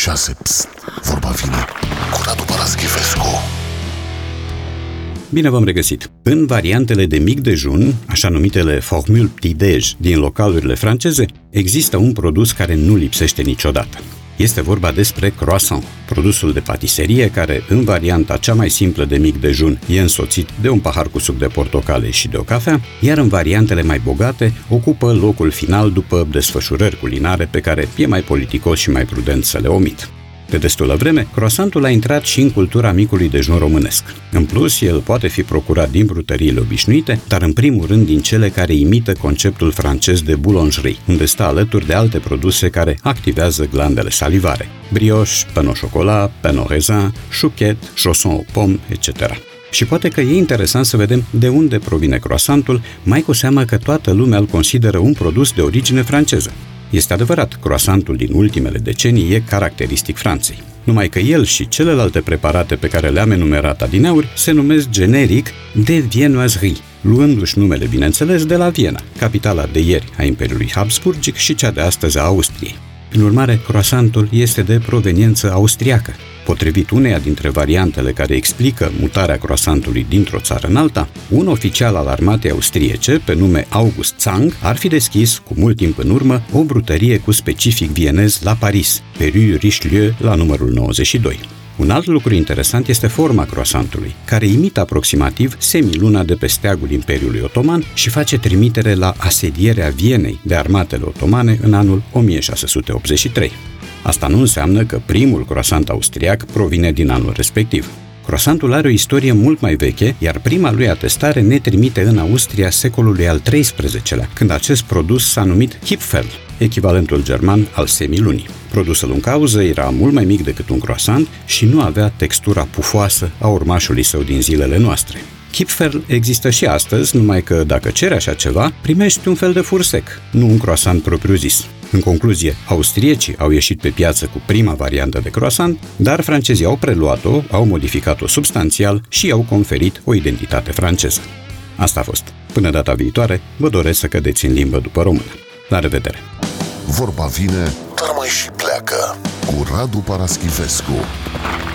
6. Psst, vorba vine cu Radu Paraschivescu. Bine v-am regăsit! În variantele de mic dejun, așa numitele formule petit-déj din localurile franceze, există un produs care nu lipsește niciodată. Este vorba despre croissant, produsul de patiserie care, în varianta cea mai simplă de mic dejun, e însoțit de un pahar cu suc de portocale și de o cafea, iar în variantele mai bogate ocupă locul final după desfășurări culinare pe care e mai politicos și mai prudent să le omit. De destulă vreme, croissantul a intrat și în cultura micului dejun românesc. În plus, el poate fi procurat din brutăriile obișnuite, dar în primul rând din cele care imită conceptul francez de boulangerie, unde stă alături de alte produse care activează glandele salivare: brioche, pain au chocolat, pain au raisin, chouquette, chausson aux pommes, etc. Și poate că e interesant să vedem de unde provine croissantul, mai cu seamă că toată lumea îl consideră un produs de origine franceză. Este adevărat, croissantul din ultimele decenii e caracteristic Franței. Numai că el și celelalte preparate pe care le-am enumerat adineauri se numesc generic de viennoiserie, luându-și numele, bineînțeles, de la Viena, capitala de ieri a Imperiului Habsburgic și cea de astăzi a Austriei. Prin urmare, croissantul este de proveniență austriacă. Potrivit uneia dintre variantele care explică mutarea croissantului dintr-o țară în alta, un oficial al armatei austriece, pe nume August Zang, ar fi deschis, cu mult timp în urmă, o brutărie cu specific vienez la Paris, pe Rue Richelieu, la numărul 92. Un alt lucru interesant este forma croissantului, care imită aproximativ semiluna de pe steagul Imperiului Otoman și face trimitere la asedierea Vienei de armatele otomane în anul 1683. Asta nu înseamnă că primul croissant austriac provine din anul respectiv. Croissantul are o istorie mult mai veche, iar prima lui atestare ne trimite în Austria secolului al XIII-lea, când acest produs s-a numit Kipferl, echivalentul german al semilunii. Produsul în cauză era mult mai mic decât un croissant și nu avea textura pufoasă a urmașului său din zilele noastre. Kipferl există și astăzi, numai că dacă ceri așa ceva, primești un fel de fursec, nu un croissant propriu-zis. În concluzie, austriecii au ieșit pe piață cu prima variantă de croissant, dar francezii au preluat-o, au modificat-o substanțial și i-au conferit o identitate franceză. Asta a fost. Până data viitoare, vă doresc să cădeți în limbă după română. La revedere! Vorba vine, dar mai și pleacă cu Radu Paraschivescu.